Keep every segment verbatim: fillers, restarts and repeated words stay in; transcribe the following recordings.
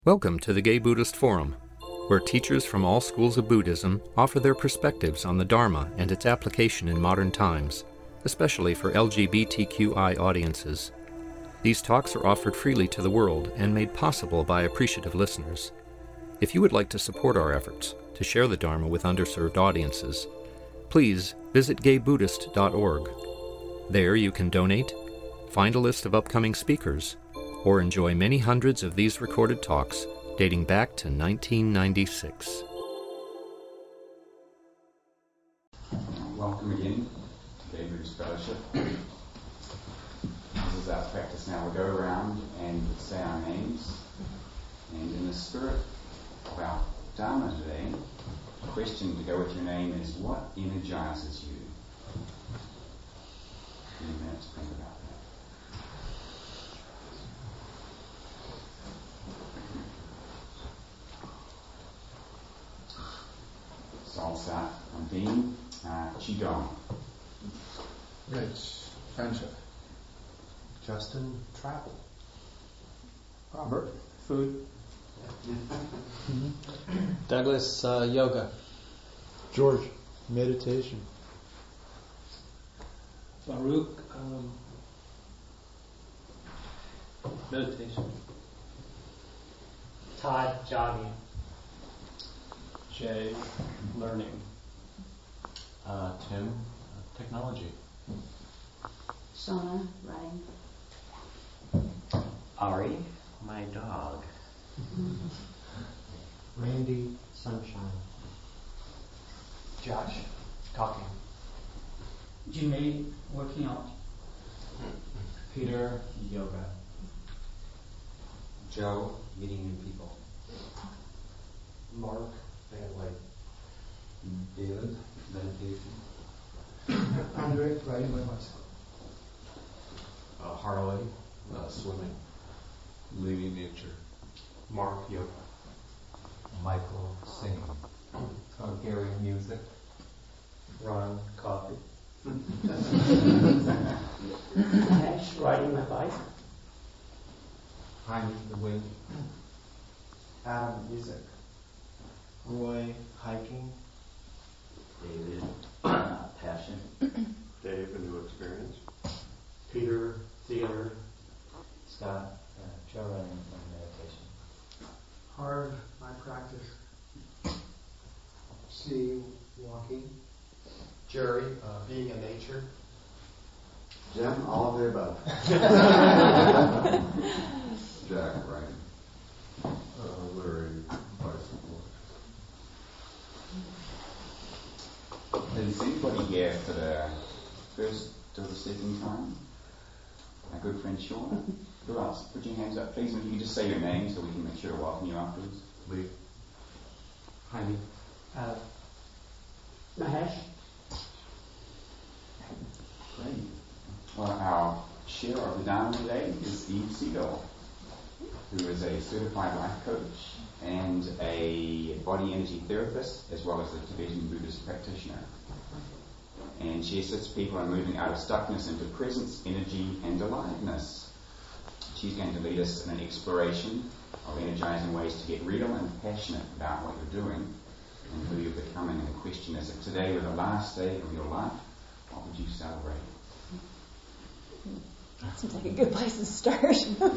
Welcome to the Gay Buddhist Forum, where teachers from all schools of Buddhism offer their perspectives on the Dharma and its application in modern times, especially for L G B T Q I audiences. These talks are offered freely to the world and made possible by appreciative listeners. If you would like to support our efforts to share the Dharma with underserved audiences, please visit gay buddhist dot org. There you can donate, find a list of upcoming speakers, or enjoy many hundreds of these recorded talks dating back to nineteen ninety-six. Welcome again to Gay Buddhist Fellowship. This is our practice now. We'll go around and say our names, and in the spirit of our Dharma today, the question to go with your name is, what energizes you? A few minutes to think about that. So I'll start. I'm Dean. Uh, Qigong. Rich, friendship. Justin, travel. Robert, food. Douglas, uh, yoga. George, meditation. Baruch, um, meditation. Todd, jogging. Jay, learning. Uh, Tim, uh, technology. Shona, writing. Ari, my dog. Randy, sunshine. Josh, talking. Jimmy, working out. Peter, yoga. Joe, meeting new people. Mark, family. David, meditation. Andre, riding my bicycle. Uh, Harley, uh, swimming. Leading nature. Mark, yoga. Michael, singing. Uh, Gary, music. Ron, coffee. Ash, riding my bike. Jaime, the wind. Adam, music. Roy, hiking. David, uh, passion. Dave, a new experience. Peter, theater. Scott, uh, trail running and meditation. Harv, my practice. Steve, walking. Jerry, uh, being in nature. Jim, all of the above. Jack, writing. Uh, Larry, bicycle. Is anybody here for the first or the second time? My good friend Sean. Who else? Put your hands up, please, and if you can just say your name so we can make sure to welcome you afterwards. Lee. Jaime. Uh, Mahesh. Great. Well, our chair of the Dharma today is Eve Siegel, who is a certified life coach and a body energy therapist, as well as a Tibetan Buddhist practitioner. And she assists people in moving out of stuckness into presence, energy, and aliveness. She's going to lead us in an exploration of energizing ways to get real and passionate about what you're doing and who you're becoming. And the question is, if today were the last day of your life, what would you celebrate? That seems like a good place to start.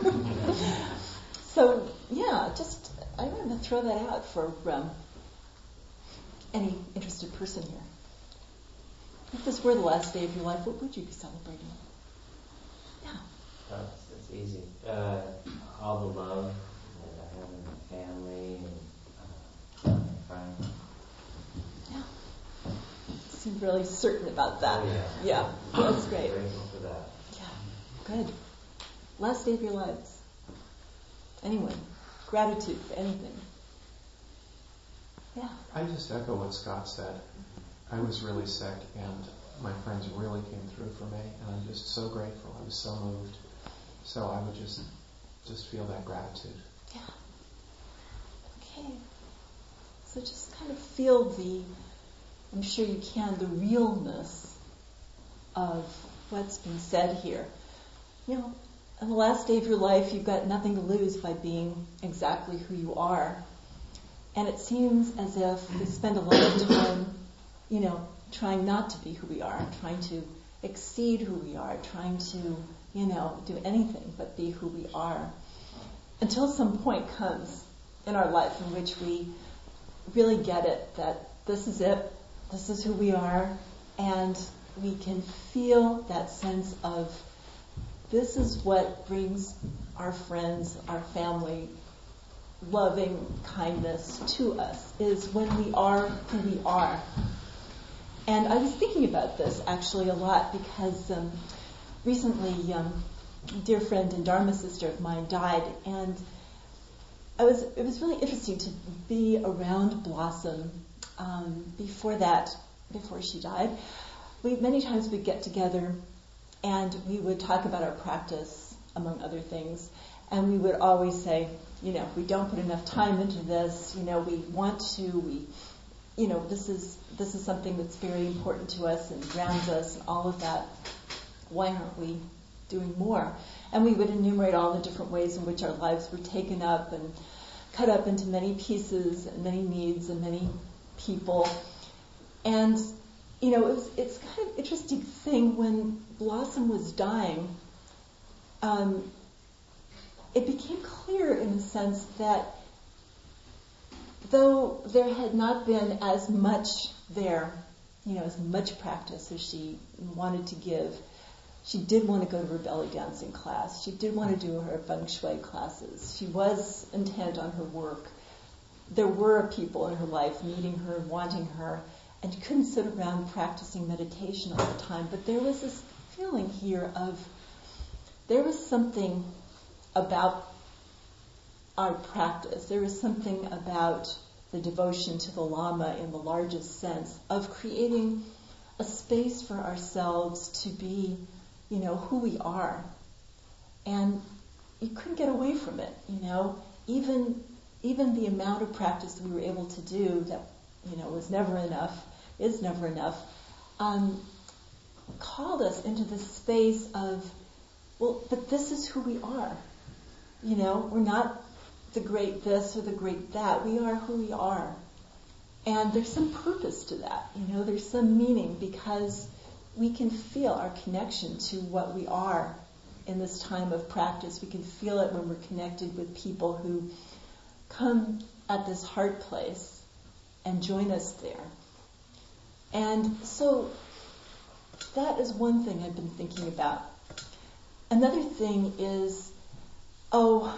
So, yeah, just, I want to throw that out for um, any interested person here. If this were the last day of your life, what would you be celebrating? Yeah. Uh, it's, it's easy. Uh, all the love that I have in my family and uh, my friends. Yeah. You seem really certain about that. Oh, yeah. yeah, that's great. I'm grateful for that. Yeah, good. Last day of your lives. Anyone. Gratitude for anything. Yeah. I just echo what Scott said. I was really sick, and my friends really came through for me, and I'm just so grateful. I was so moved. So I would just just feel that gratitude. Yeah. Okay. So just kind of feel the, I'm sure you can, the realness of what's been said here. You know, on the last day of your life, you've got nothing to lose by being exactly who you are. And it seems as if we spend a lot of time, you know, trying not to be who we are, trying to exceed who we are, trying to, you know, do anything but be who we are. Until some point comes in our life in which we really get it, that this is it, this is who we are, and we can feel that sense of this is what brings our friends, our family, loving kindness to us, is when we are who we are. And I was thinking about this actually a lot because um, recently um, a dear friend and Dharma sister of mine died, and I was it was really interesting to be around Blossom um, before that, before she died. We many times we'd get together and we would talk about our practice, among other things, and we would always say, you know, we don't put enough time into this, you know, we want to, we, you know, this is this is something that's very important to us and grounds us and all of that. Why aren't we doing more? And we would enumerate all the different ways in which our lives were taken up and cut up into many pieces and many needs and many people. And, you know, it was, it's kind of interesting thing when Blossom was dying, um, it became clear in the sense that though there had not been as much there, you know, as much practice as she wanted to give, she did want to go to her belly dancing class. She did want to do her feng shui classes. She was intent on her work. There were people in her life needing her, wanting her, and she couldn't sit around practicing meditation all the time. But there was this feeling here of, there was something about our practice. There was something about the devotion to the Lama in the largest sense of creating a space for ourselves to be, you know, who we are. And you couldn't get away from it, you know. Even even the amount of practice we were able to do that, you know, was never enough, is never enough, um, called us into this space of, well, but this is who we are. You know, we're not the great this or the great that. We are who we are. And there's some purpose to that, you know, there's some meaning because we can feel our connection to what we are in this time of practice. We can feel it when we're connected with people who come at this heart place and join us there. And so that is one thing I've been thinking about. Another thing is, oh,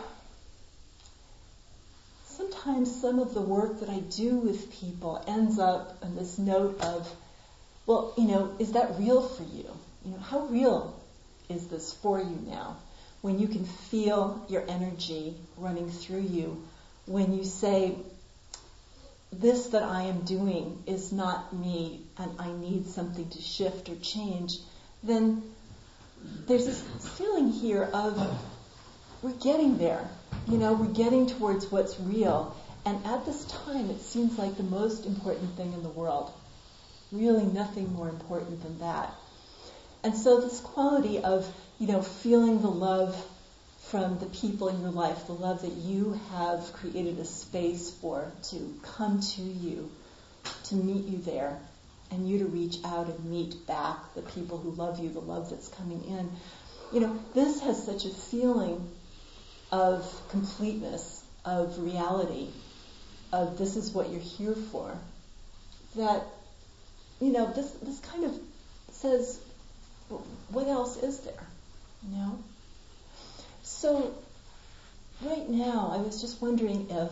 sometimes some of the work that I do with people ends up on this note of, well, you know, is that real for you? You know, how real is this for you now? When you can feel your energy running through you, when you say, this that I am doing is not me and I need something to shift or change, then there's this feeling here of we're getting there. You know, we're getting towards what's real. And at this time, it seems like the most important thing in the world. Really nothing more important than that. And so this quality of, you know, feeling the love from the people in your life, the love that you have created a space for to come to you, to meet you there, and you to reach out and meet back the people who love you, the love that's coming in. You know, this has such a feeling of completeness, of reality, of this is what you're here for, that, you know, this this kind of says, what else is there, you know? So, right now, I was just wondering if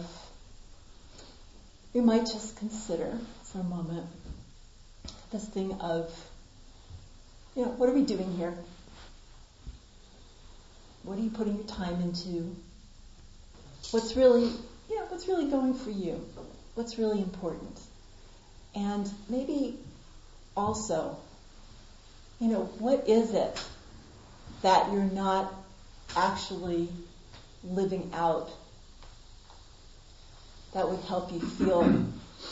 we might just consider for a moment this thing of, you know, what are we doing here? What are you putting your time into? What's really, you know, what's really going for you? What's really important? And maybe also, you know, what is it that you're not actually living out that would help you feel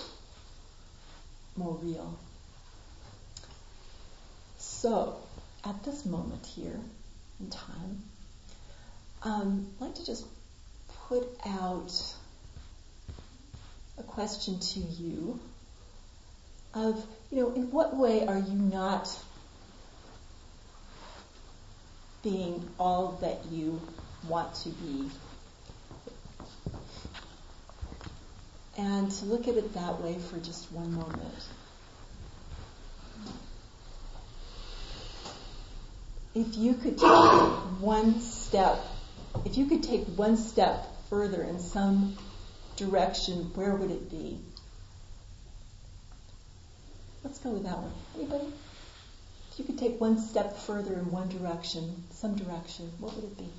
more real? So, at this moment here in time, um, I'd like to just put out a question to you of, you know, in what way are you not being all that you want to be? And to look at it that way for just one moment. If you could take one step, if you could take one step further in some direction, where would it be? Let's go with that one. Anybody? If you could take one step further in one direction, some direction, what would it be?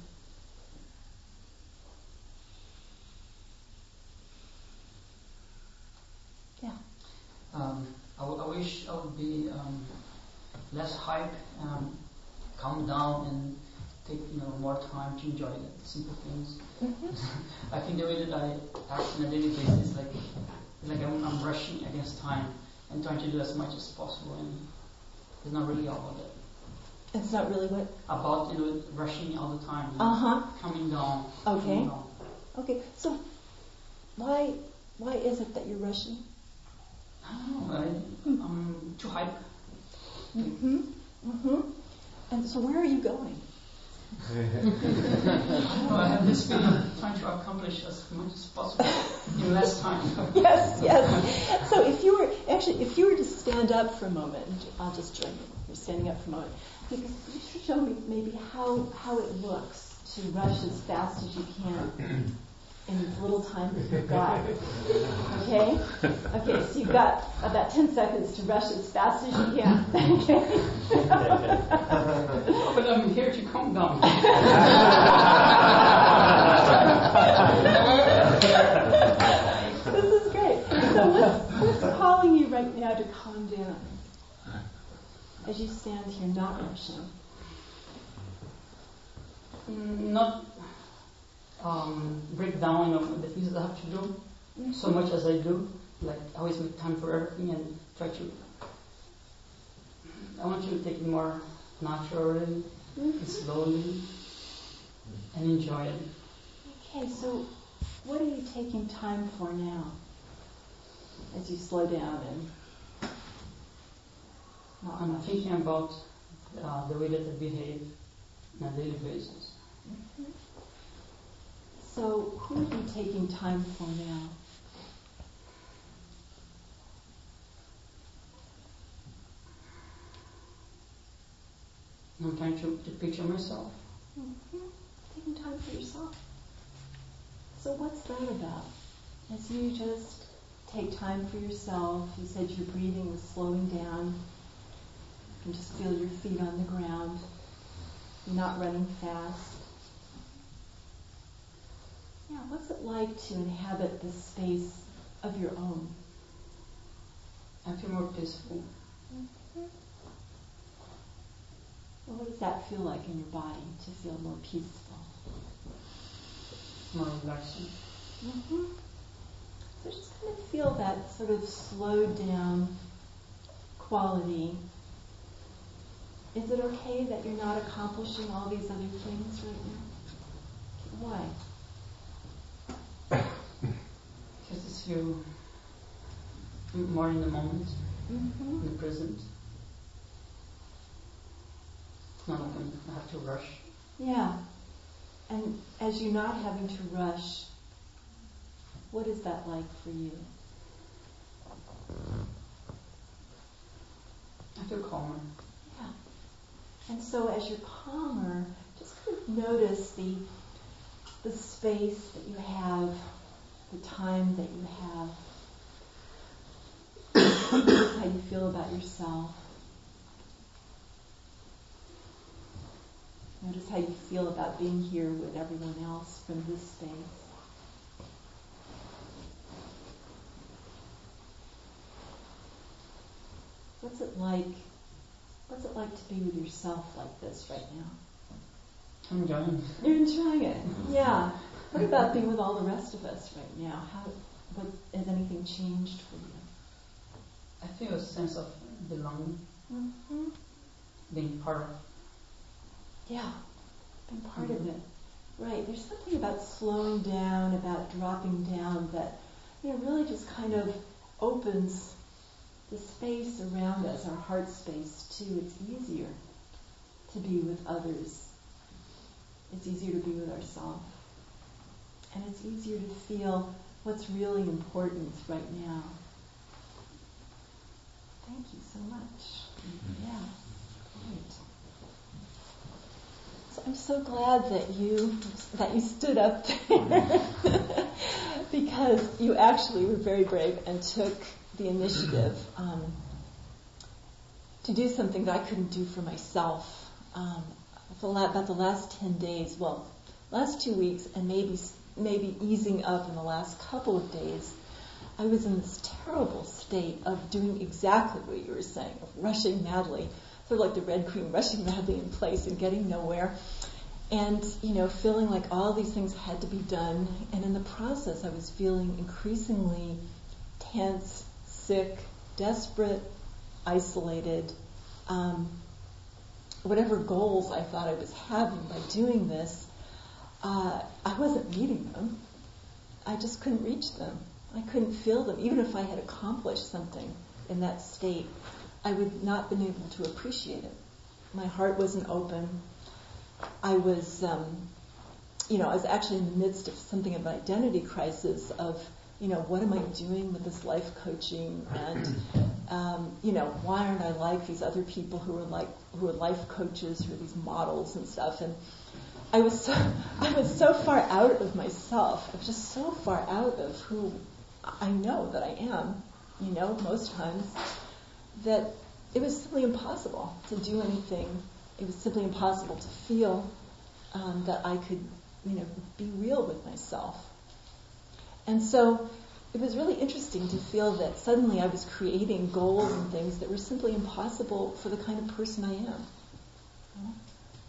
Yeah. Um, I, w- I wish I would be um, less hype, um, calm down, and take you know more time to enjoy the simple things. Mm-hmm. I think the way that I act on a daily basis is like it's like I'm, I'm rushing against time and trying to do as much as possible, and it's not really all about that. It's not really what? About you know rushing all the time. You know, uh-huh. Coming down. Okay. Coming down. Okay. So why why is it that you're rushing? I don't know. I, I'm too hype. Mm-hmm. Mm-hmm. And so where are you going? I don't know, I have this feeling of trying to accomplish as much as possible in less time. Yes, yes. So if you were, actually, if you were to stand up for a moment, I'll just join you. You're standing up for a moment. You could show me maybe how, how it looks to rush as fast as you can in the little time that you've got. Okay? Okay, so you've got about ten seconds to rush as fast as you can. Okay? But I'm here to calm down. This is great. So what's, what's calling you right now to calm down? As you stand here not rushing. Mm, not um, break down you know, the things that I have to do mm-hmm. so much as I do. Like I always make time for everything and try to. I want to take it more naturally mm-hmm. and slowly and enjoy it. Okay, so what are you taking time for now? As you slow down and. Not I'm rush. Thinking about uh, the way that I behave on a daily basis. Mm-hmm. So, who are you taking time for now? I'm trying to, to picture myself. Mm-hmm. Taking time for yourself. So, what's that about? As you just take time for yourself, you said your breathing was slowing down. You can just feel your feet on the ground. You're not running fast. Yeah, what's it like to inhabit this space of your own? I feel more peaceful. Mm-hmm. Well, what does that feel like in your body, to feel more peaceful? More relaxing. Mm-hmm. So just kind of feel that sort of slowed down quality. Is it okay that you're not accomplishing all these other things right now? Why? Because it's you more in the moment, mm-hmm. in the present. Not like I have to rush. Yeah. And as you're not having to rush, what is that like for you? I feel calmer. Yeah. And so as you're calmer, just kind of notice the the space that you have, the time that you have. Notice how you feel about yourself. Notice how you feel about being here with everyone else from this space. What's it like? What's it like to be with yourself like this right now? I'm enjoying it. You're enjoying it. Yeah. What about being with all the rest of us right now? How? What has anything changed for you? I feel a sense of belonging, Mm-hmm. being part of. Yeah, being part mm-hmm. of it. right, there's something about slowing down, about dropping down that, you know, really just kind of opens the space around us, our heart space too. It's easier to be with others. It's easier to be with ourselves. And it's easier to feel what's really important right now. Thank you so much. Yeah, great. So I'm so glad that you that you stood up there because you actually were very brave and took the initiative um, to do something that I couldn't do for myself. Um, for about the last ten days, well, last two weeks, and maybe maybe easing up in the last couple of days, I was in this terrible state of doing exactly what you were saying, of rushing madly, sort of like the Red Queen rushing madly in place and getting nowhere. And, you know, feeling like all these things had to be done. And in the process, I was feeling increasingly tense, sick, desperate, isolated. Um, whatever goals I thought I was having by doing this, uh, I wasn't meeting them. I just couldn't reach them. I couldn't feel them. Even if I had accomplished something in that state, I would not been able to appreciate it. My heart wasn't open. I was, um, you know, I was actually in the midst of something of an identity crisis of, you know, what am I doing with this life coaching, and, um, you know, why aren't I like these other people who are like, who are life coaches, who are these models and stuff, and I was so, I was so far out of myself. I was just so far out of who I know that I am, you know, most times, that it was simply impossible to do anything. It was simply impossible to feel um, that I could, you know, be real with myself. And so it was really interesting to feel that suddenly I was creating goals and things that were simply impossible for the kind of person I am. You know?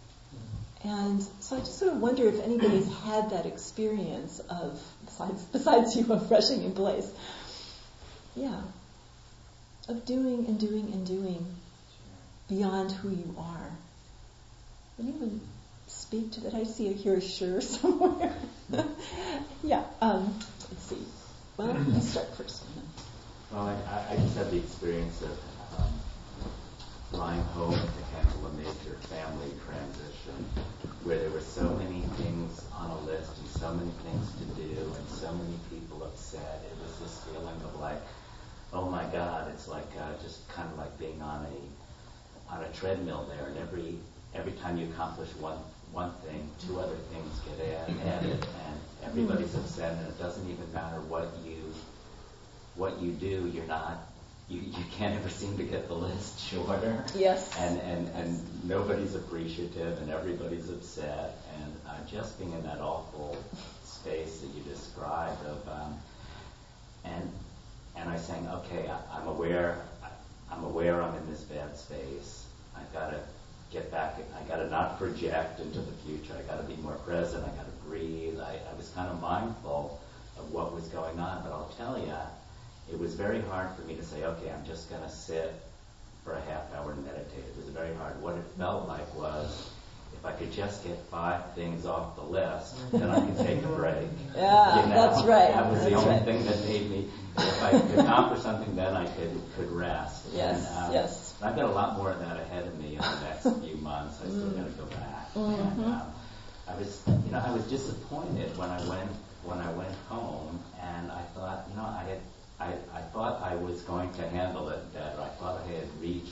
And so I just sort of wonder if anybody's had that experience of, besides, besides you, of rushing in place. Yeah. Of doing and doing and doing beyond who you are. Anyone speak to that? I see a here sure somewhere. yeah. Um, let's see. Well, you start first. Well, I, I just had the experience of um, flying home to handle a major family transition, where there were so many things on a list and so many things to do and so many people upset. It was this feeling of like, oh my God, it's like uh, just kind of like being on a on a treadmill there, and every every time you accomplish one one thing, two other things get add, added, and everybody's upset, and it doesn't even matter what you what you do, you're not you, you can't ever seem to get the list shorter. Yes. And and, and nobody's appreciative, and everybody's upset, and uh, just being in that awful space that you described of um, and and I was saying, okay, I, I'm aware I'm aware I'm in this bad space. I've got to get back. I got to not project into the future. I got to be more present. I got to breathe. I, I was kind of mindful of what was going on, but I'll tell you, it was very hard for me to say, okay, I'm just going to sit for a half hour and meditate. It was very hard. What it felt like was, if I could just get five things off the list, then I could take a break. Yeah, you know? that's right. That was that's the only right. thing that made me, if I could accomplish something, then I could, could rest. Yes, and, um, yes. I've got a lot more of that ahead of me in the next few months. I still got to go back. Mm-hmm. And, um, I was, you know, I was disappointed when I went when I went home, and I thought, you know, I had, I, I thought I was going to handle it better. I thought I had reached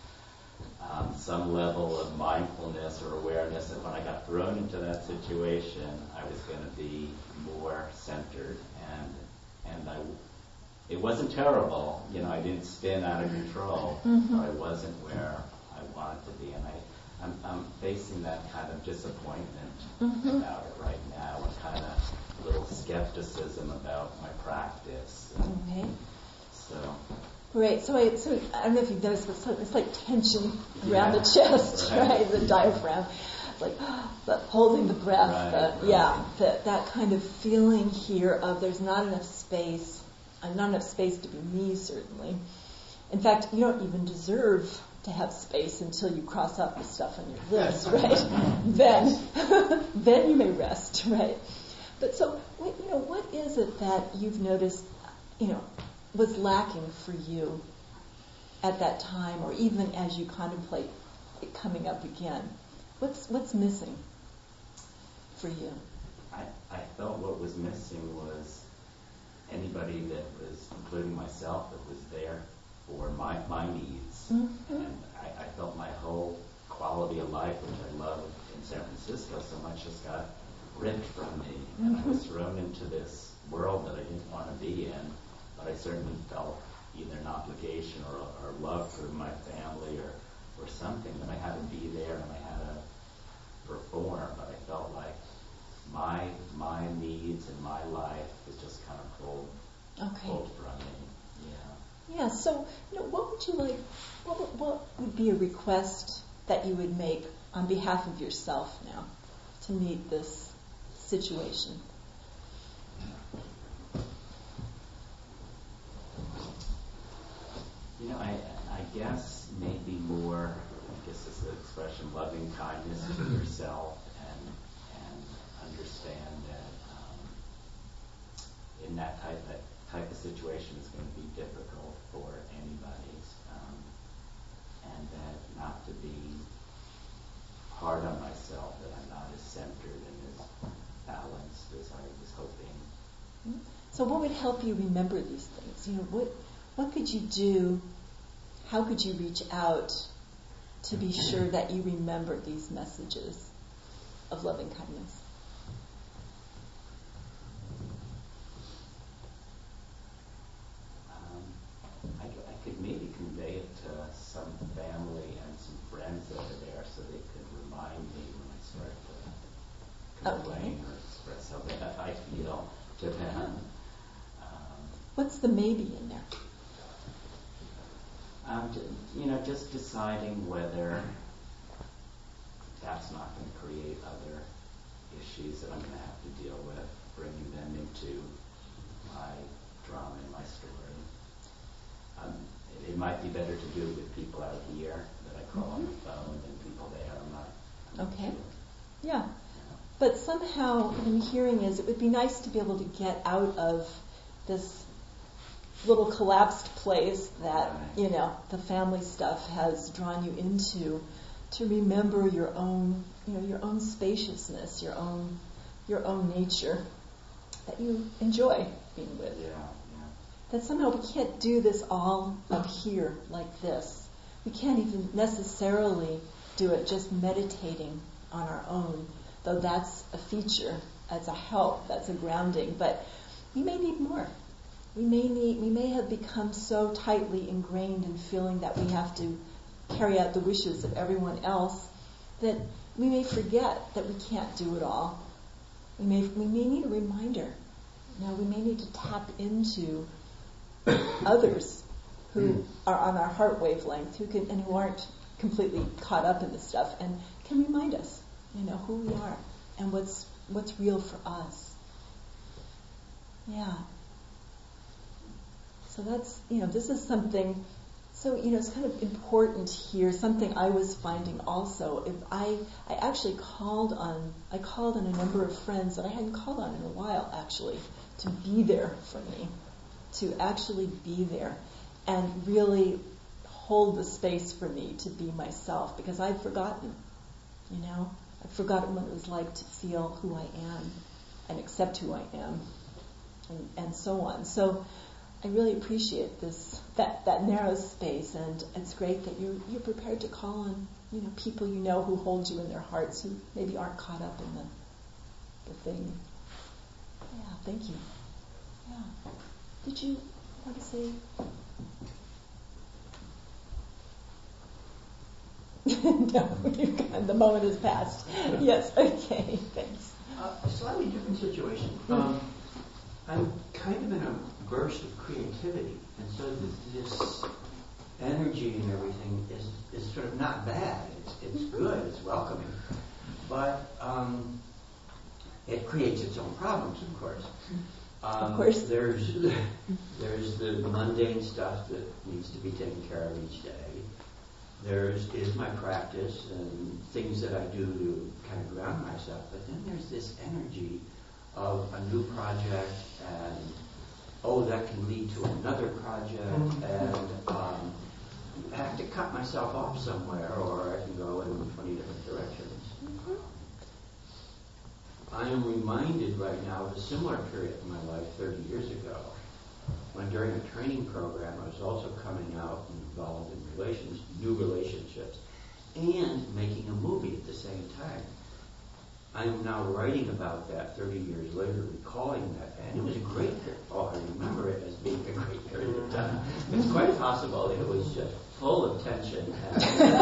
um, some level of mindfulness or awareness that when I got thrown into that situation, I was going to be more centered, and and I. It wasn't terrible, you know, I didn't spin out of control, mm-hmm. but I wasn't where I wanted to be, and I, I'm, I'm facing that kind of disappointment mm-hmm. about it right now, and kind of little skepticism about my practice. And okay. So. Right, so I, so I don't know if you've noticed, but it's like, it's like tension around Yeah, the chest, right. right, the diaphragm. It's like the holding the breath, Right, the, right. yeah, the, that kind of feeling here of there's not enough space. And not enough space to be me, certainly. In fact, you don't even deserve to have space until you cross off the stuff on your list, right? then, then you may rest, right? But so, what, you know, what is it that you've noticed, you know, was lacking for you at that time, or even as you contemplate it coming up again? What's what's missing for you? I, I felt what was missing was anybody that was, including myself, that was there for my, my needs. Mm-hmm. And I, I felt my whole quality of life, which I love in San Francisco so much, just got ripped from me. And Mm-hmm. I was thrown into this world that I didn't want to be in, but I certainly felt either an obligation or, or love for my family or, or something, that I had to be there and I had to perform. But I felt like my my needs and my life was just kind of pulled, Okay. pulled from me. Yeah. Yeah. So, you know, what would you like? What would, what would be a request that you would make on behalf of yourself now to meet this situation? You know, I I guess maybe more, I guess it's the expression, loving kindness to yourself, and and understand that um, in that type that type of situation is going to be difficult for anybody, um, and that not to be hard on myself, that I'm not as centered and as balanced as I was hoping. So, what would help you remember these things? You know, what what could you do? How could you reach out to be sure that you remember these messages of loving kindness? Um, I, could, I could maybe convey it to some family and some friends that are there, so they could remind me when I start to complain Okay. or express how bad I feel to them. Um, What's the maybe in there? Um, you know, just deciding whether that's not going to create other issues that I'm going to have to deal with, bringing them into my drama and my story. Um, it, it might be better to do it with people out here that I call on the phone than people there. I'm not. I'm not Okay. sure. Yeah. Yeah. But somehow, what I'm hearing is it would be nice to be able to get out of this little collapsed place that, you know, the family stuff has drawn you into, to remember your own, you know, your own spaciousness, your own, your own nature that you enjoy being with. Yeah, yeah. That somehow we can't do this all up here like this. We can't even necessarily do it just meditating on our own, though that's a feature, that's a help, that's a grounding. But we may need more. We may need, we may have become so tightly ingrained in feeling that we have to carry out the wishes of everyone else that we may forget that we can't do it all. We may, we may need a reminder. You know, we may need to tap into others who are on our heart wavelength, who can and who aren't completely caught up in this stuff, and can remind us, you know, who we are and what's what's real for us. Yeah. So that's, you know, this is something, so, you know, it's kind of important here, something I was finding also. If I, I actually called on, I called on a number of friends that I hadn't called on in a while, actually, to be there for me, to actually be there and really hold the space for me to be myself, because I'd forgotten, you know, I'd forgotten what it was like to feel who I am and accept who I am and, and so on. So I really appreciate this, that, that narrow space, and it's great that you're, you're prepared to call on, you know, people you know who hold you in their hearts, who maybe aren't caught up in the, the thing. Yeah, thank you. Yeah. Did you want to say? No, you've gone, the moment has passed. Yes, okay, thanks. Uh, a slightly different situation. Um, I'm kind of in a burst of creativity, and so this, this energy and everything is, is sort of not bad. It's, it's good, it's welcoming, but um, it creates its own problems, of course. Um, of course. There's, there's the mundane stuff that needs to be taken care of each day. there is, is my practice and things that I do to kind of ground myself. But then there's this energy of a new project, and oh, that can lead to another project, and um, I have to cut myself off somewhere, or I can go in twenty different directions. Mm-hmm. I am reminded right now of a similar period in my life thirty years ago, when during a training program I was also coming out and involved in relations, new relationships, and making a movie at the same time. I am now writing about that thirty years later, recalling that, and it was a great period. Oh, I remember it as being a great period of time. It's quite possible that it was just full of tension. And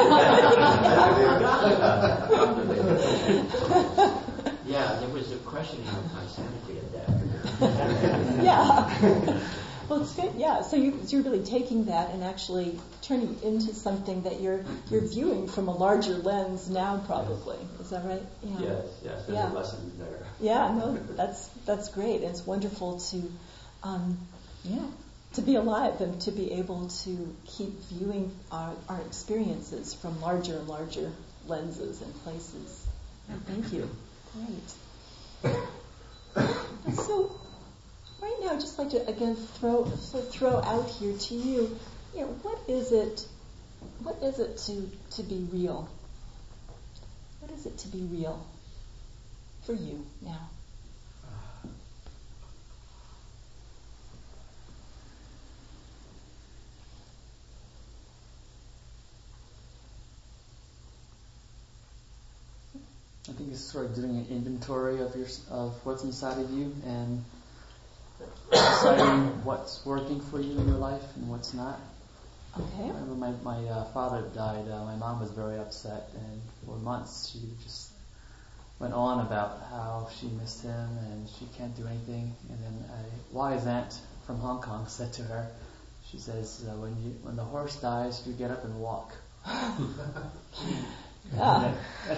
yeah, there was a questioning of my sanity at that. Yeah. Well, it's good. Yeah. So you, so you're really taking that and actually turning it into something that you're you're viewing from a larger lens now, probably. Is that right? Yeah. Yes. Yes. There's yeah. a lesson there. Yeah. No, that's that's great. And it's wonderful to, um, yeah, to be alive and to be able to keep viewing our our experiences from larger and larger lenses and places. Thank you. Great. So. Right now, I'd just like to again throw so throw out here to you, you know, what is it? What is it to to be real? What is it to be real for you now? I think it's sort of doing an inventory of your of what's inside of you and deciding what's working for you in your life and what's not. Okay. I remember my my uh, father died. Uh, my mom was very upset, and for months she just went on about how she missed him and she can't do anything. And then a wise aunt from Hong Kong said to her, she says, uh, "When you when the horse dies, you get up and walk." Ah.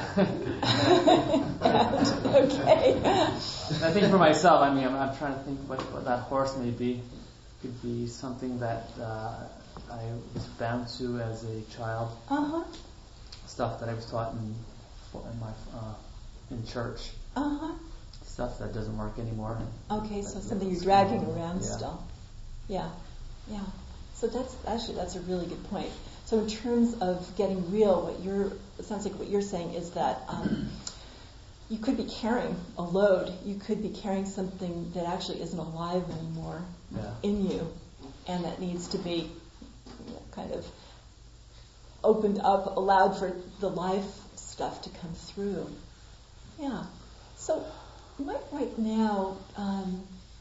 Okay. I think for myself, I mean, I'm, I'm trying to think what, what that horse may be. It could be something that uh, I was bound to as a child. Uh-huh. Stuff that I was taught in, in my uh, in church. Uh-huh. Stuff that doesn't work anymore. Okay, so something you're dragging around yeah. still. Yeah. Yeah. So that's actually that's a really good point. So in terms of getting real, what you're it sounds like what you're saying is that um, you could be carrying a load. You could be carrying something that actually isn't alive anymore yeah. in you, and that needs to be you know, kind of opened up, allowed for the life stuff to come through. Yeah. So right, right now, um,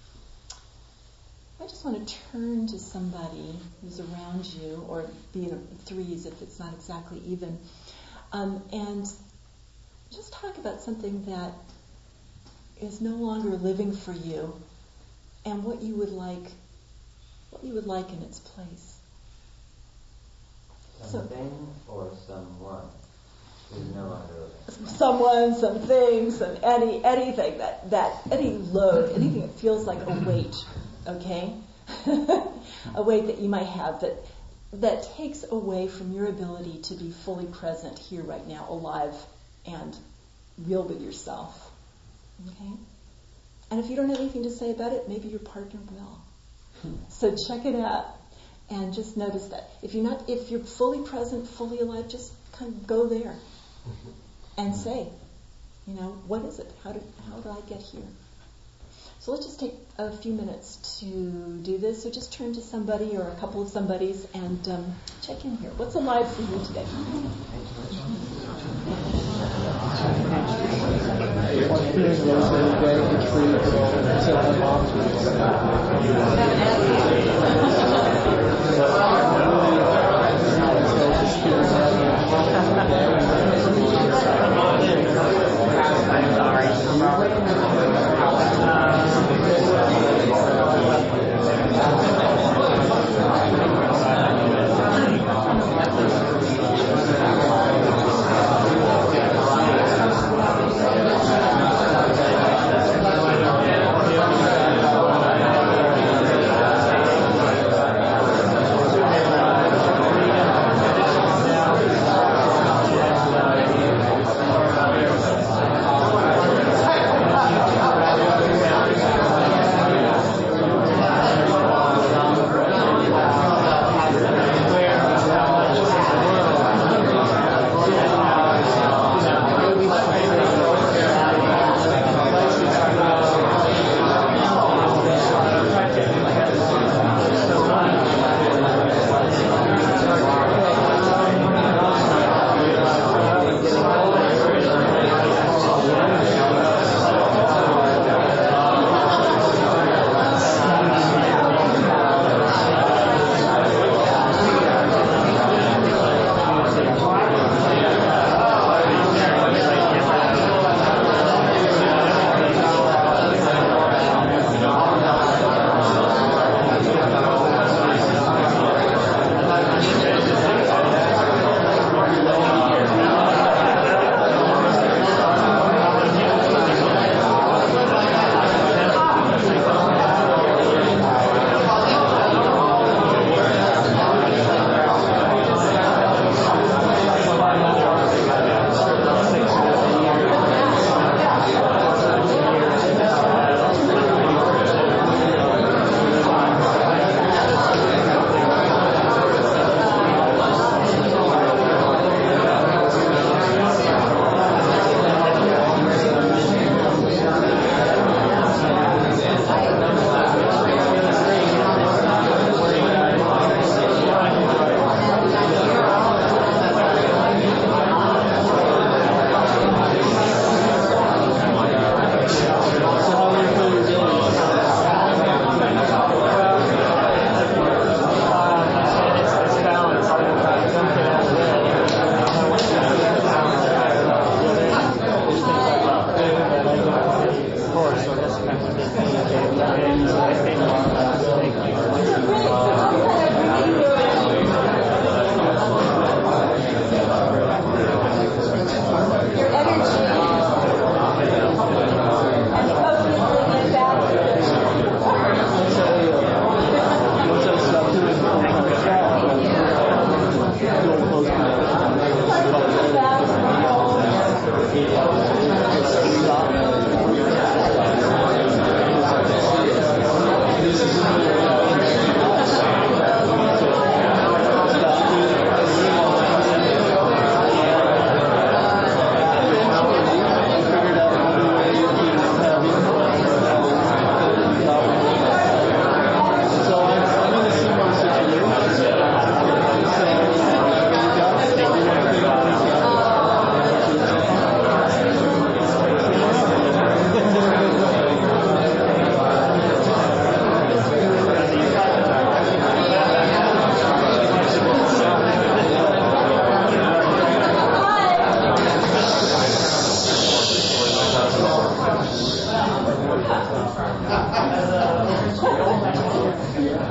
I just want to turn to somebody who's around you, or be in threes if it's not exactly even, um, and just talk about something that is no longer living for you, and what you would like, what you would like in its place. Something so, or someone who's no longer living. Someone, something, some any anything that that any load, anything that feels like a weight. Okay, a weight that you might have that that takes away from your ability to be fully present here right now, alive and real with yourself. Okay, and if you don't have anything to say about it, maybe your partner will. So check it out and just notice that. If you're not, if you're fully present, fully alive, just kind of go there and say, you know, what is it? How did how did I get here? So let's just take a few minutes to do this. So just turn to somebody or a couple of somebodies and um, check in here. What's alive for you today?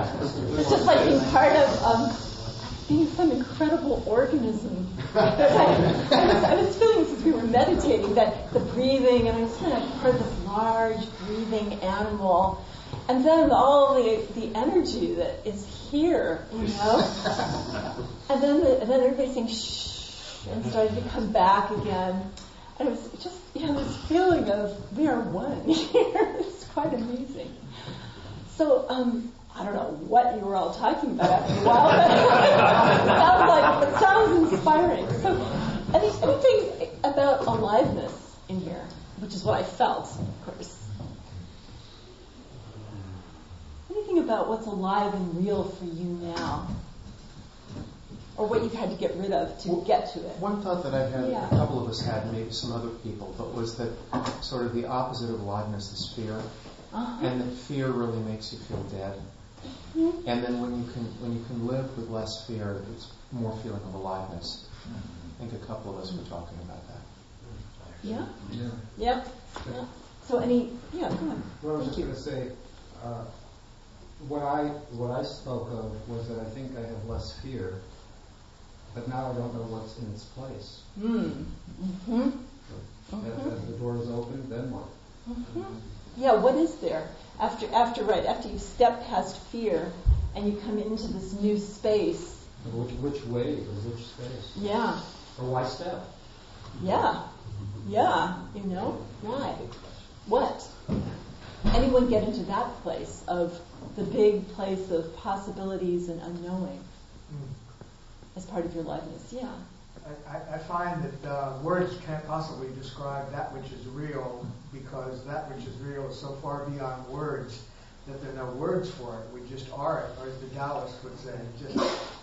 It's just like being part of um, being some incredible organism. I, I, was, I was feeling since we were meditating that the breathing, and I was kind of part of this large breathing animal, and then all the the energy that is here, you know, and then the, and then everybody saying shh and started to come back again, and it was just you know this feeling of we are one here. It's quite amazing. So. um I don't know what you were all talking about after a while, but it sounds like it sounds inspiring. So, any, anything about aliveness in here, which is what I felt, of course. Anything about what's alive and real for you now, or what you've had to get rid of to well, get to it. One thought that I had, yeah. a couple of us had, maybe some other people, but was that sort of the opposite of aliveness is fear, uh-huh. and that fear really makes you feel dead. Mm-hmm. And then when you can when you can live with less fear, it's more feeling of aliveness. I think a couple of us were talking about that. Yeah. Yeah. Yep. Yeah. So any yeah, go on. Well, I was Thank just you. going to say, uh, what I what I spoke of was that I think I have less fear, but now I don't know what's in its place. Mm. Mm-hmm. So mm-hmm. As, as the door is open, then what? Mm-hmm. Yeah, what is there? After, after, right, after you step past fear and you come into this new space. Which, which way or which space? Yeah. Or why step? Yeah. Yeah. You know, why? What? Anyone get into that place of the big place of possibilities and unknowing Mm. as part of your liveness? Yeah. I, I find that uh, words can't possibly describe that which is real, because that which is real is so far beyond words that there are no words for it. We just are it, or as the Taoists would say, just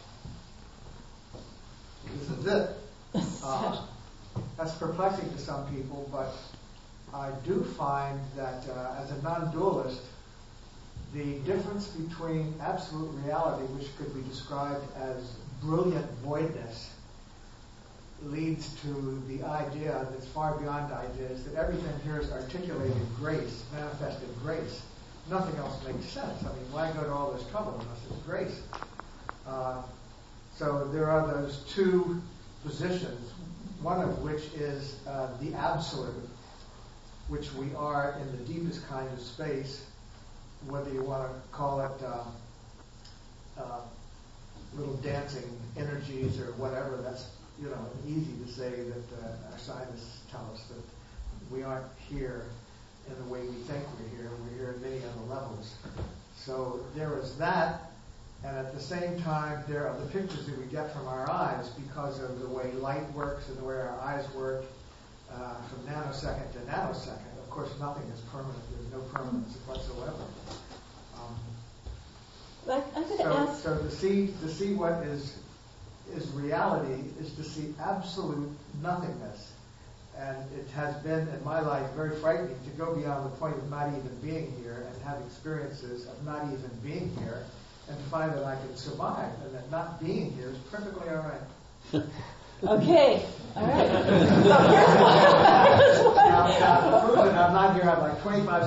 this is it. Uh, that's perplexing to some people, but I do find that uh, as a non-dualist, the difference between absolute reality, which could be described as brilliant voidness, leads to the idea that's far beyond ideas, that everything here is articulated grace, manifested grace. Nothing else makes sense. I mean, why go to all this trouble unless it's grace? Uh, so there are those two positions, one of which is uh, the absolute, which we are in the deepest kind of space, whether you want to call it uh, uh, little dancing energies or whatever. That's you know, easy to say that uh, our scientists tell us that we aren't here in the way we think we're here. We're here at many other levels. So there is that, and at the same time, there are the pictures that we get from our eyes because of the way light works and the way our eyes work uh, from nanosecond to nanosecond. Of course, nothing is permanent. There's no permanence whatsoever. Um, I, I'm going to so, ask. So to see to see what is is reality is to see absolute nothingness. And it has been, in my life, very frightening to go beyond the point of not even being here and have experiences of not even being here, and to find that I can survive and that not being here is perfectly all right. Okay, all right. So here's one. Here's one. Now, now, to prove that I'm not here, I'm like twenty-five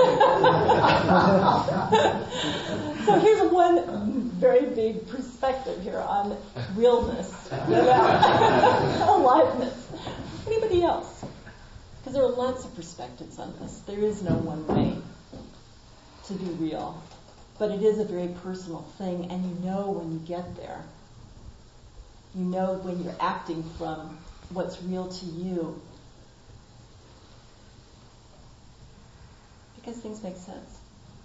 cents. So here's one very big perspective here on realness, aliveness. Anybody else? Because there are lots of perspectives on this. There is no one way to be real. But it is a very personal thing, and you know when you get there. You know when you're acting from what's real to you. Because things make sense.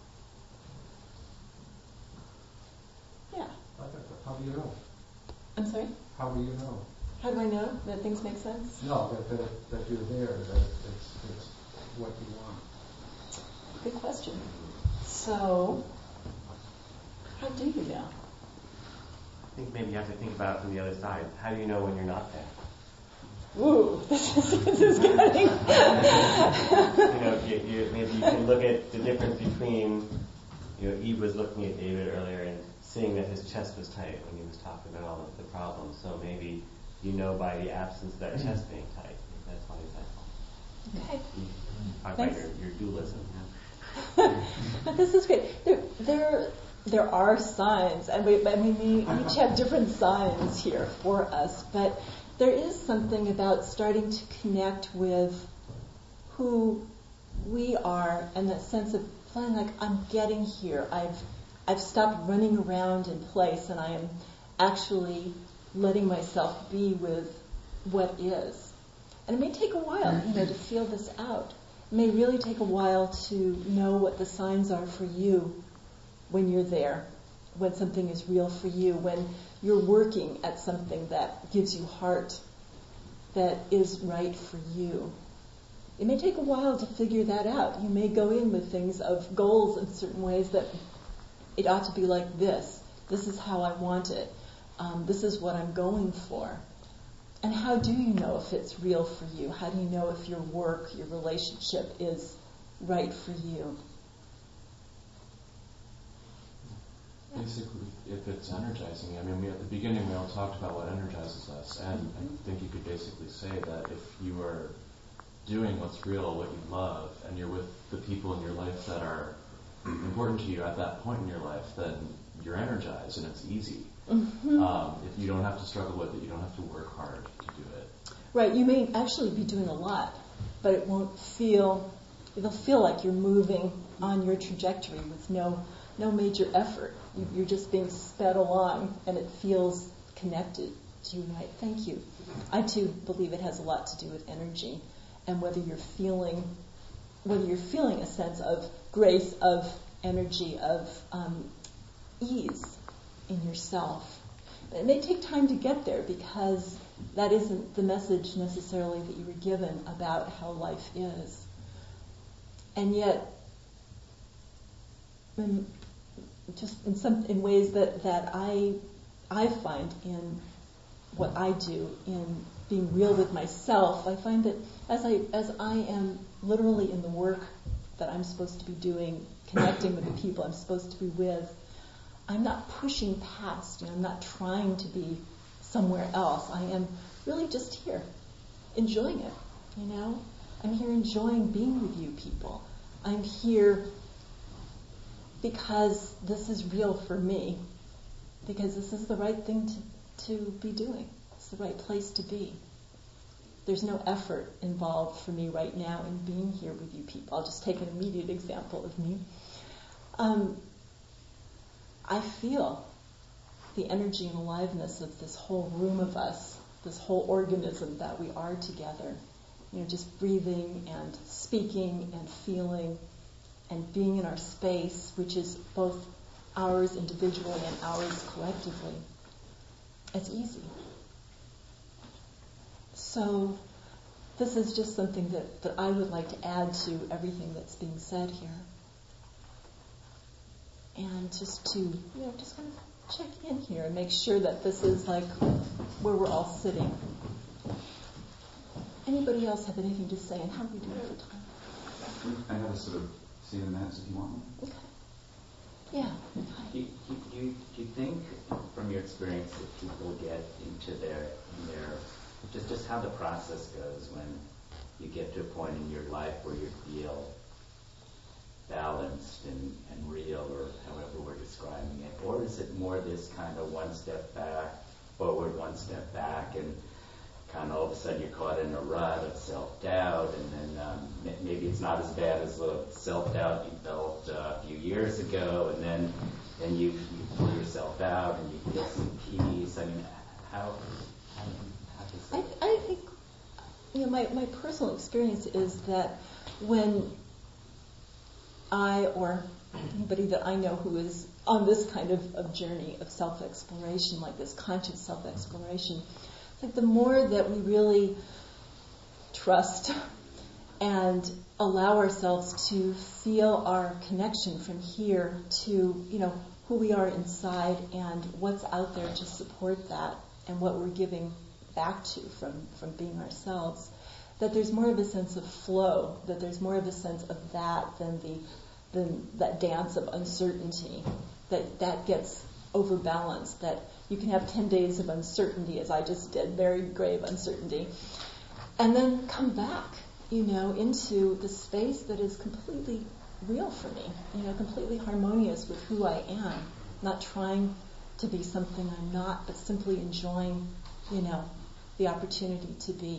Yeah. How do you know? I'm sorry? How do you know? How do I know that things make sense? No, that, that, that you're there, that it's, it's what you want. Good question. So, how do you know? I think maybe you have to think about it from the other side. How do you know when you're not there? Ooh, this is, this is getting... you know, you, you, maybe you can look at the difference between, you know, Eve was looking at David earlier and seeing that his chest was tight when he was talking about all of the problems. So maybe you know by the absence of that chest being tight. That's why he's that. Okay. Talk Thanks. about your, your dualism. But this is great. There, there, there are signs, and we, I mean, we each have different signs here for us, but there is something about starting to connect with who we are and that sense of feeling like I'm getting here. I've I've stopped running around in place and I am actually letting myself be with what is. And it may take a while, you know, to feel this out. It may really take a while to know what the signs are for you when you're there, when something is real for you, when you're working at something that gives you heart, that is right for you. It may take a while to figure that out. You may go in with things of goals in certain ways that it ought to be like this. This is how I want it. Um, this is what I'm going for. And how do you know if it's real for you? How do you know if your work, your relationship is right for you? Basically, if it's energizing, I mean, we, at the beginning we all talked about what energizes us, and mm-hmm. I think you could basically say that if you are doing what's real, what you love, and you're with the people in your life that are important to you at that point in your life, then you're energized and it's easy. Mm-hmm. Um, if you don't have to struggle with it, you don't have to work hard to do it. Right, you may actually be doing a lot, but it won't feel, it'll feel like you're moving on your trajectory with no no major effort. You, you're just being sped along, and it feels connected to you. Right? Thank you. I too believe it has a lot to do with energy, and whether you're feeling, whether you're feeling a sense of grace, of energy, of um, ease in yourself. But it may take time to get there because that isn't the message necessarily that you were given about how life is. And yet, in, just in some in ways that, that I I find in what I do in being real with myself, I find that as I as I am literally in the work that I'm supposed to be doing, connecting with the people I'm supposed to be with, I'm not pushing past, you know, I'm not trying to be somewhere else. I am really just here, enjoying it, you know? I'm here enjoying being with you people. I'm here because this is real for me, because this is the right thing to, to be doing. It's the right place to be. There's no effort involved for me right now in being here with you people. I'll just take an immediate example of me. Um, I feel the energy and aliveness of this whole room of us, this whole organism that we are together. You know, just breathing and speaking and feeling and being in our space, which is both ours individually and ours collectively. It's easy. So this is just something that, that I would like to add to everything that's being said here. And just to, you know, just kind of check in here and make sure that this is like where we're all sitting. Anybody else have anything to say, and how are we doing for time? I have a sort of seven minutes if you want. Okay. Yeah. Do you, do, you, do you think, from your experience, that people get into their, in their just just how the process goes when you get to a point in your life where you feel balanced and, and real, or however we're describing it? Or is it more this kind of one step back, forward, one step back, and kind of all of a sudden you're caught in a rut of self-doubt, and then um, maybe it's not as bad as the self-doubt you felt uh, a few years ago, and then then you, you pull yourself out and you feel some peace. I mean, how, how, how does that... I, I think, you know, my, my personal experience is that when I, or anybody that I know who is on this kind of, of journey of self-exploration, like this conscious self-exploration, like the more that we really trust and allow ourselves to feel our connection from here to, you know, who we are inside and what's out there to support that and what we're giving back to from, from being ourselves, that there's more of a sense of flow, that there's more of a sense of that than the than that dance of uncertainty, that that gets overbalanced, that you can have ten days of uncertainty, as I just did, very grave uncertainty, and then come back, you know, into the space that is completely real for me, you know, completely harmonious with who I am, not trying to be something I'm not, but simply enjoying, you know, the opportunity to be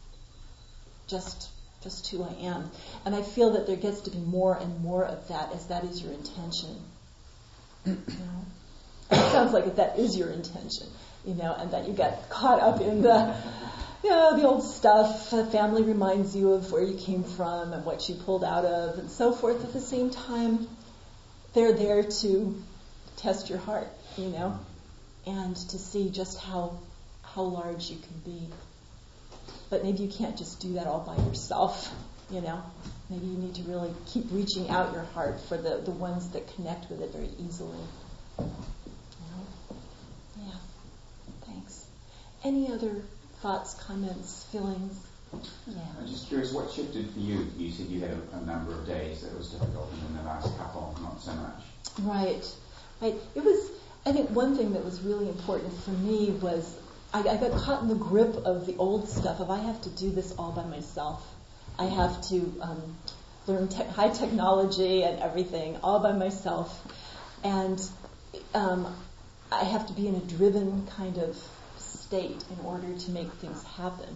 just just who I am. And I feel that there gets to be more and more of that as that is your intention. You know? It sounds like that is your intention, you know, and that you get caught up in the, you know, the old stuff. The family reminds you of where you came from and what you pulled out of and so forth. At the same time, they're there to test your heart, you know, and to see just how how large you can be. But maybe you can't just do that all by yourself, you know. Maybe you need to really keep reaching out your heart for the, the ones that connect with it very easily. You know? Yeah. Thanks. Any other thoughts, comments, feelings? Yeah. I'm just curious, what shifted for you? You said you had a, a number of days that was difficult, and then the last couple, not so much. Right. Right. It was, I think one thing that was really important for me was I, I got caught in the grip of the old stuff of I have to do this all by myself. I have to um, learn te- high technology and everything all by myself. And um, I have to be in a driven kind of state in order to make things happen.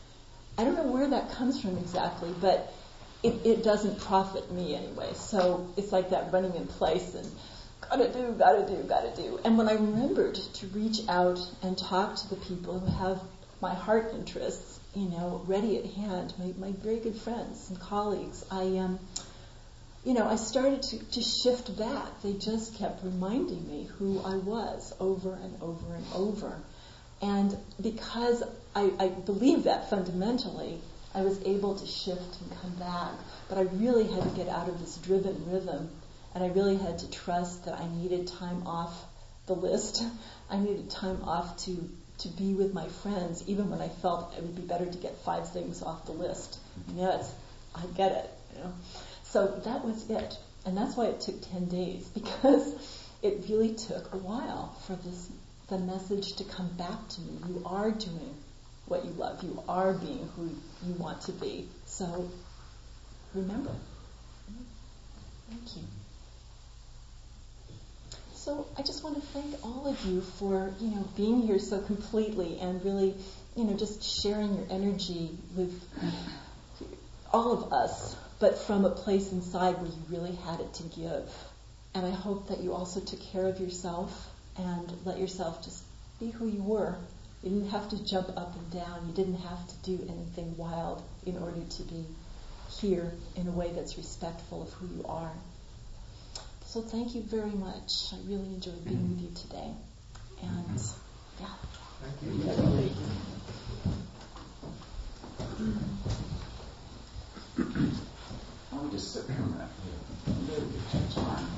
I don't know where that comes from exactly, but it, it doesn't profit me anyway. So it's like that running in place and gotta do, gotta do, gotta do. And when I remembered to reach out and talk to the people who have my heart interests, you know, ready at hand, my, my very good friends and colleagues, I, um, you know, I started to, to shift back. They just kept reminding me who I was over and over and over. And because I, I believe that fundamentally, I was able to shift and come back. But I really had to get out of this driven rhythm. And I really had to trust that I needed time off the list. I needed time off to, to be with my friends, even when I felt it would be better to get five things off the list. You know, it's, I get it. You know? So that was it. And that's why it took ten days, because it really took a while for this the message to come back to me. You are doing what you love. You are being who you want to be. So remember. Thank you. So I just want to thank all of you for, you know, being here so completely and really, you know, just sharing your energy with all of us, but from a place inside where you really had it to give. And I hope that you also took care of yourself and let yourself just be who you were. You didn't have to jump up and down. You didn't have to do anything wild in order to be here in a way that's respectful of who you are. So thank you very much. I really enjoyed being with you today. And yeah. Thank you. Why don't we just sit for a minute? Really good time.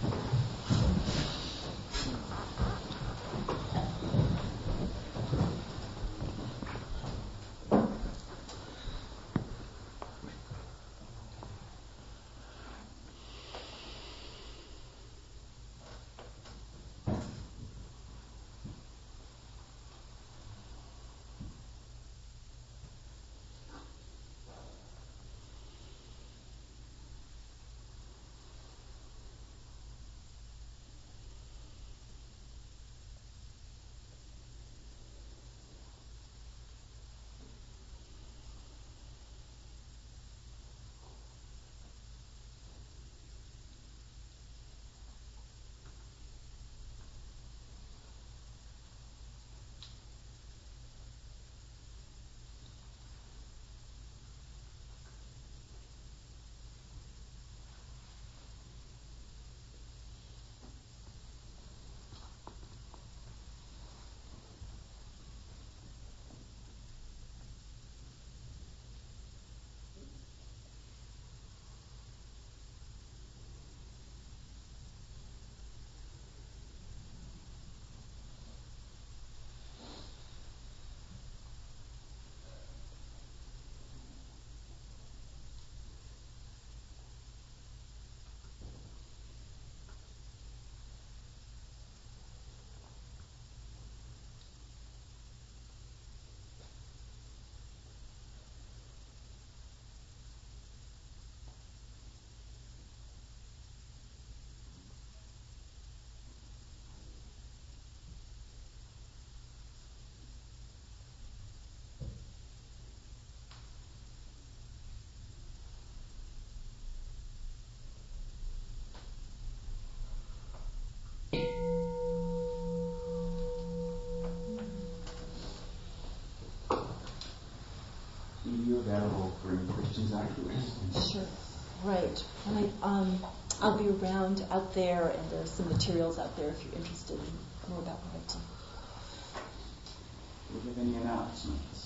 great. And I, um, I'll be around out there, and there's some materials out there if you're interested in more about what I do. Do we have any announcements?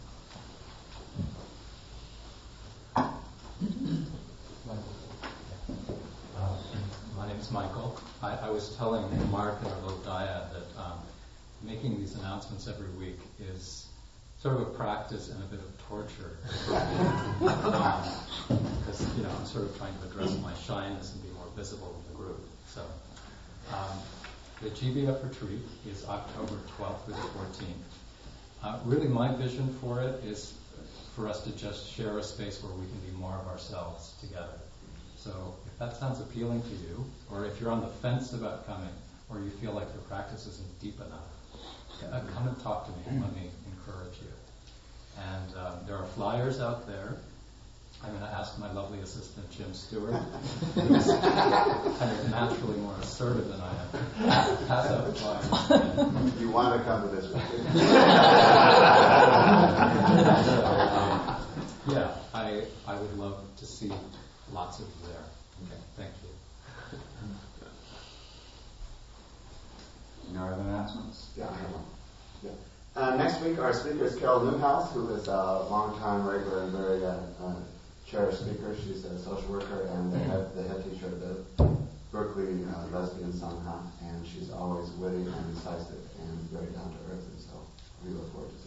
Uh, my name is Michael. I, I was telling Mark in our little dyad that um, making these announcements every week is sort of a practice and a bit of torture. Because, um, you know, I'm sort of trying to address my shyness and be more visible in the group. So, um, the G B F retreat is October twelfth through the fourteenth. Uh, really, my vision for it is for us to just share a space where we can be more of ourselves together. So if that sounds appealing to you, or if you're on the fence about coming, or you feel like your practice isn't deep enough, uh, come and talk to me and let me encourage you. And um, there are flyers out there. I'm going to ask my lovely assistant, Jim Stewart, who's kind of naturally more assertive than I am, pass, pass out the flyers. You want to come to this one? um, yeah, I I would love to see lots of you there. Okay, thank you. No other announcements? Yeah, I have one. Yeah. Uh, next week, our speaker is Carol Newhouse, who is a long-time regular and very uh, uh, cherished speaker. She's a social worker and the head, the head teacher of the Berkeley uh, Lesbian Sangha, and she's always witty and incisive and very down to earth, and so we look forward to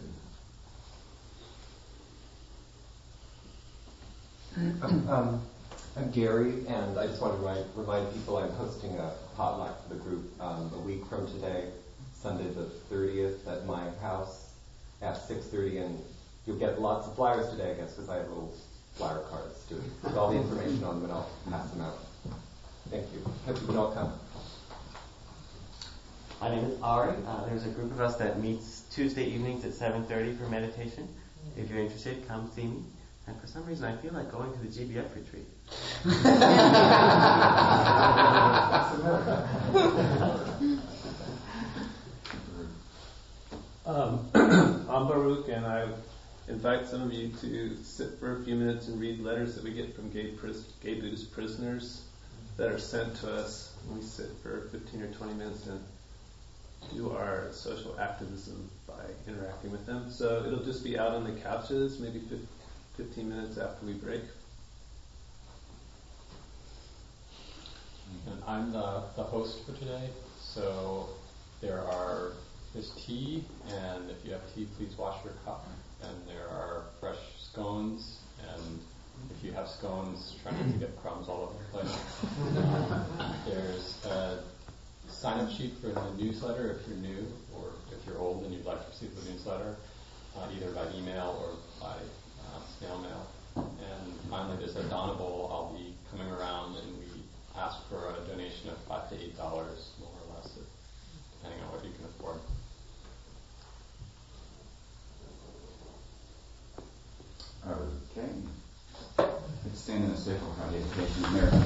seeing her. Um, I'm Gary, and I just want to remind, remind people I'm hosting a potluck for the group um, a week from today, Sunday the thirtieth, at my house at six thirty, and you'll get lots of flyers today, I guess, because I have little flyer cards too, with all the information on them, and I'll pass them out. Thank you. Hope you can all come. My name is Ari. Uh, there's a group of us that meets Tuesday evenings at seven thirty for meditation. If you're interested, come see me. And for some reason, I feel like going to the G B F retreat. um, I'm Baruch, and I invite some of you to sit for a few minutes and read letters that we get from gay, pris- gay Buddhist prisoners that are sent to us. We sit for fifteen or twenty minutes and do our social activism by interacting with them. So it'll just be out on the couches, maybe fifteen minutes after we break. And I'm the, the host for today, so there are there's tea, and if you have tea, please wash your cup. And there are fresh scones, and if you have scones, try not to get crumbs all over the place. Um, there's a sign-up sheet for the newsletter if you're new, or if you're old and you'd like to receive the newsletter, uh, either by email or by uh, snail mail. And finally, there's a Donna Bowl. I'll be coming around, and we ask for a donation of five to eight dollars, more or less, depending on what you can afford. Okay. Let's stand in a circle for our dedication of merit.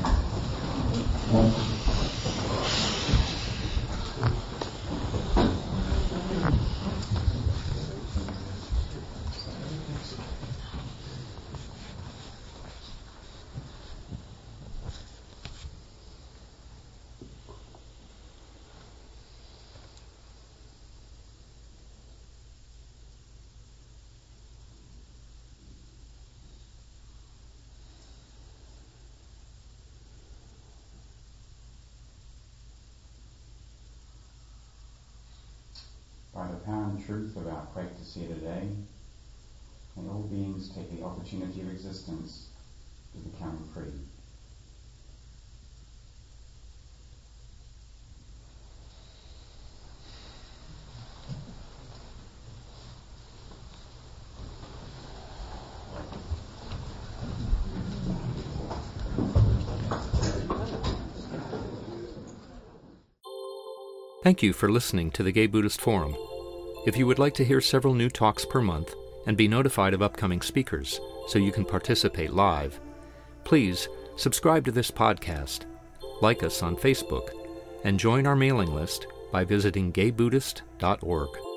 By the power and truth of our quake to see today, may all beings take the opportunity of existence to become free. Thank you for listening to the Gay Buddhist Forum. If you would like to hear several new talks per month and be notified of upcoming speakers so you can participate live, please subscribe to this podcast, like us on Facebook, and join our mailing list by visiting gay buddhist dot org.